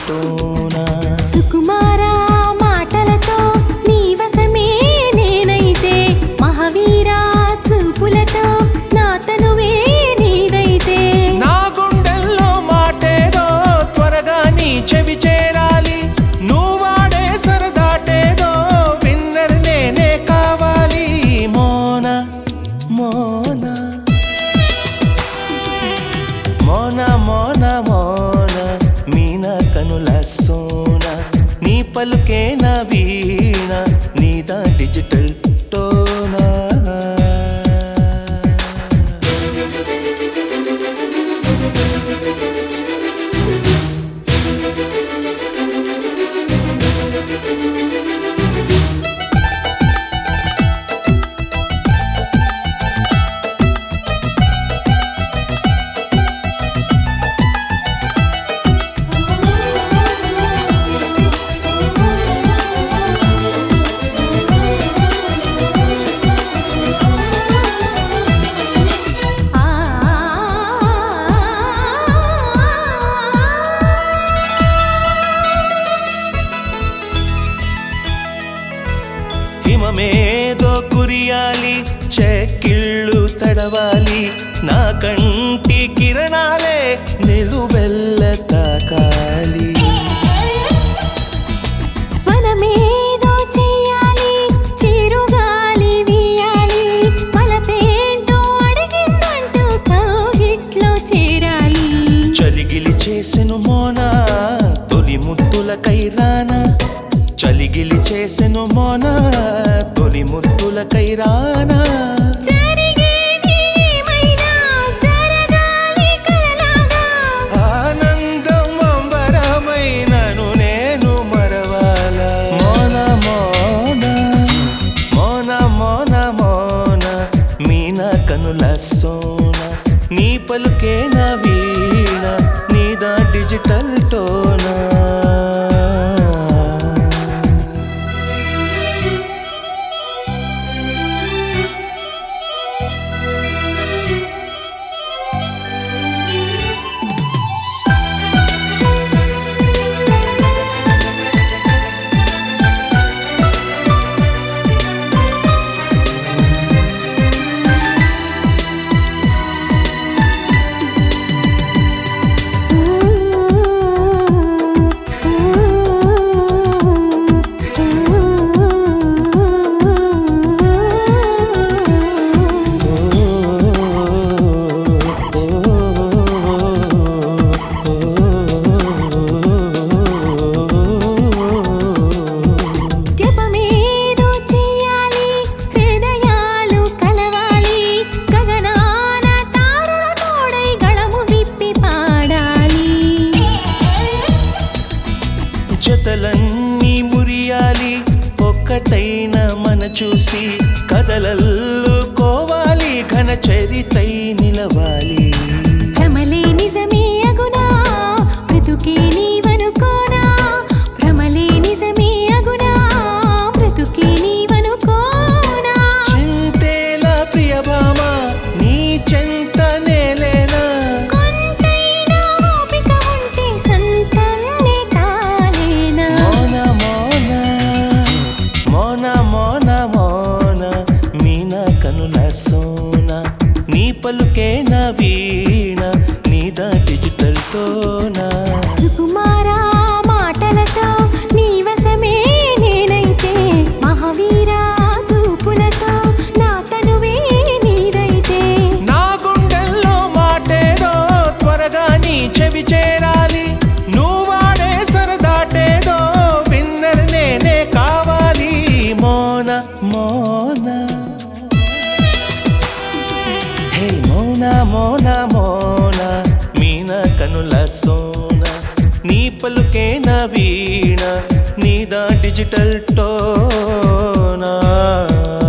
tuna సుకుమారా మాటలతో నీ వశమే నేనైతే మహావీరా చూపులతో నా తనువే నీదైతే నా గుండెల్లో మాటేదో త్వరగా నీ చెవి చేరాలి నువ్వాడే సరదాటేదో విన్నర్ నేనే కావాలి మోనా మోనా మోనా మోనా మోనా మీనా కనుల సోనా నీ పలుకే నా వీణ నీదా డిజిటల్ టోనా హిమమేదో కురియాలి చెక్కిళ్ళు తడవాలి నా కంటి కిరణాలే నిలువెల్ల తాకాలి మనమేదో చెయ్యాలి చిరుగాలి వీయాలి మనపేంటో అడిగిందంటూ కౌగిట్లో చేరాలి చలిగిలి చేసెను మోనా తొలి ముద్దుల కైరానా చలిగిలి చేసెను మోనా తొలి ముద్దుల కైరానా జరిగేది ఏమైనా జరగాలి కలలాగా ఆనందం అంబరమైనను నేను మరవాలా మోనా మోనా మోనా మోనా మోనా మీనా కనుల సోనా నీ పలుకే నా వీణ నీదా డిజిటల్ టోనా జపమేదో చెయ్యాలి హృదయాలు కలవాలి గగనాన తారల తోడై గళము విప్పి పాడాలి జతలన్నీ మురియాలి ఒక్కటైన మన చూసి కదలల్లుకోవాలి ఘన చరితై నిలవాలి భ్రమలే నిజమే అగునా బ్రతుకే నీవనుకోనా భ్రమలే నిజమే అగునా బ్రతుకే నీవనుకోనా చింతేలా ప్రియభామ నీ చెంత నేలేనా కొంతైనా ఓపిక ఉంటే సంతంనే కాలేనా మోనా మోనా మోనా మోనా మోనా మీనా కనుల సోనా నీ పలుకే నా వీణ నీదా డిజిటల్ టోనా సుకుమారా మాటలతో నీ వశమే నేనైతే మహావీరా చూపులతో నా తనువే నీదైతే నా గుండెల్లో మాటేదో త్వరగా నీ చెవి చేరాలి నువ్వాడే సరదాటేదో విన్నర్ నేనే కావాలి మోనా మోనా హే మోనా మోనా మోనా మీనా కనుల సోనా నీ పలుకే నా వీణ నీదా డిజిటల్ టోనా